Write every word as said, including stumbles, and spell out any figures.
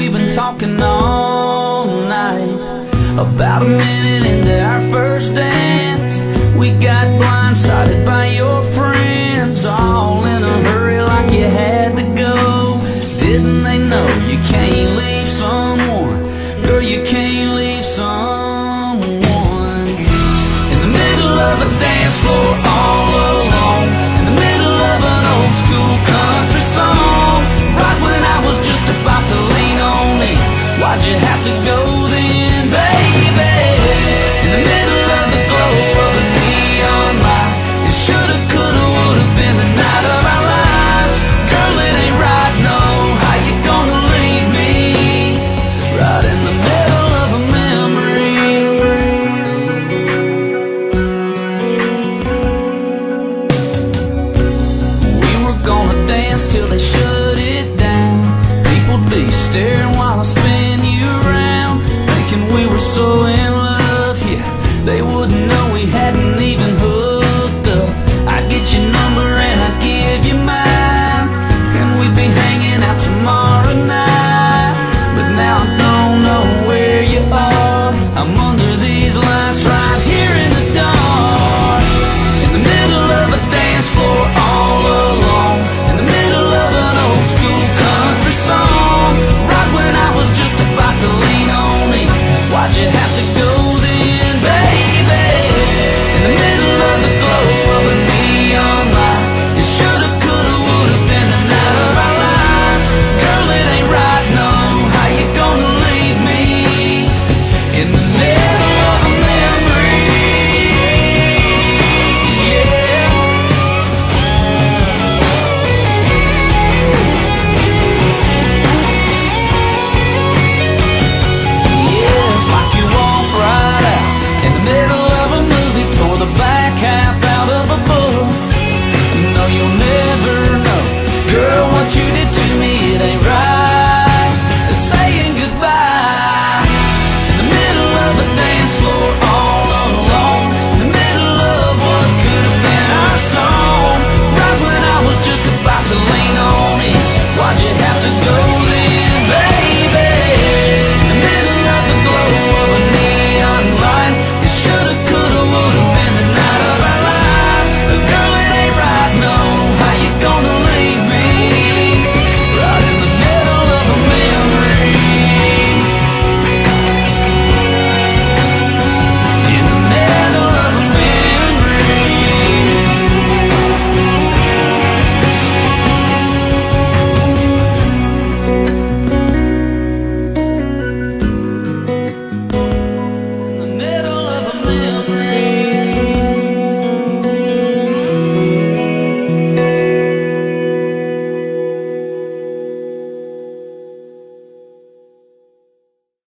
we've been talking all night. About a minute into our first dance, we got blindsided by your friends, all in a hurry like you had to go. Didn't they know you can't leave someone? Girl, you can't leave someone in the middle of a dance floor all alone, in the middle of an old school country song, right when I was just about to lean on it. Why'd you have to go then, baby? In the middle of the glow of a neon light, it shoulda, coulda, woulda been the night of our lives. Girl, it ain't right, no. How you gonna leave me right in the middle of a memory? We were gonna dance till they shut it down. People'd be staring while I spin you around, thinking we were so in love, yeah. They wouldn't know we hadn't even hooked up. I'd get your number and I'd give you mine, and we'd be hanging out tomorrow night. But now I don't know where you are. I'm under these lights right here in the dark, in the middle of a dance floor all alone, in the middle of an old school country song, right when I was just about to lean on it. Why'd you have